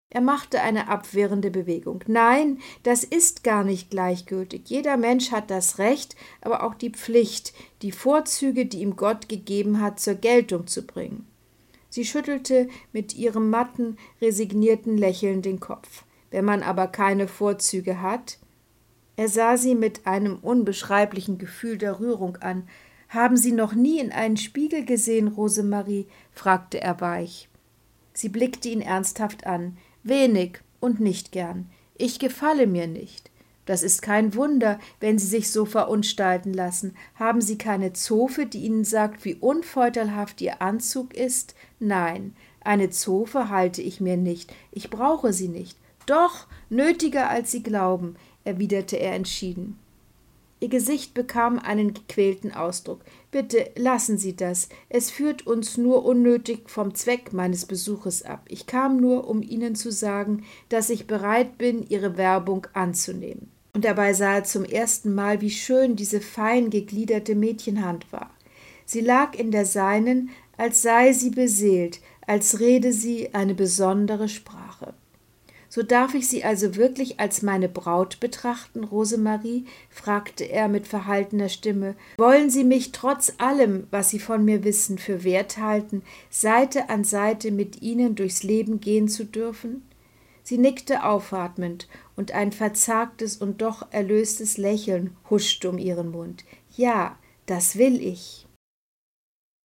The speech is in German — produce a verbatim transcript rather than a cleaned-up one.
Er machte eine abwehrende Bewegung. Nein, das ist gar nicht gleichgültig. Jeder Mensch hat das Recht, aber auch die Pflicht, die Vorzüge, die ihm Gott gegeben hat, zur Geltung zu bringen. Sie schüttelte mit ihrem matten, resignierten Lächeln den Kopf. Wenn man aber keine Vorzüge hat? Er sah sie mit einem unbeschreiblichen Gefühl der Rührung an. »Haben Sie noch nie in einen Spiegel gesehen, Rosemarie?« fragte er weich. Sie blickte ihn ernsthaft an. »Wenig und nicht gern. Ich gefalle mir nicht. Das ist kein Wunder, wenn Sie sich so verunstalten lassen. Haben Sie keine Zofe, die Ihnen sagt, wie unvorteilhaft Ihr Anzug ist? Nein, eine Zofe halte ich mir nicht. Ich brauche sie nicht. Doch, nötiger, als Sie glauben«, erwiderte er entschieden. Ihr Gesicht bekam einen gequälten Ausdruck. »Bitte lassen Sie das. Es führt uns nur unnötig vom Zweck meines Besuches ab. Ich kam nur, um Ihnen zu sagen, dass ich bereit bin, Ihre Werbung anzunehmen.« Und dabei sah er zum ersten Mal, wie schön diese fein gegliederte Mädchenhand war. Sie lag in der seinen, als sei sie beseelt, als rede sie eine besondere Sprache. »So darf ich Sie also wirklich als meine Braut betrachten, Rosemarie?« fragte er mit verhaltener Stimme. »Wollen Sie mich trotz allem, was Sie von mir wissen, für wert halten, Seite an Seite mit Ihnen durchs Leben gehen zu dürfen?« Sie nickte aufatmend, und ein verzagtes und doch erlöstes Lächeln huschte um ihren Mund. »Ja, das will ich.«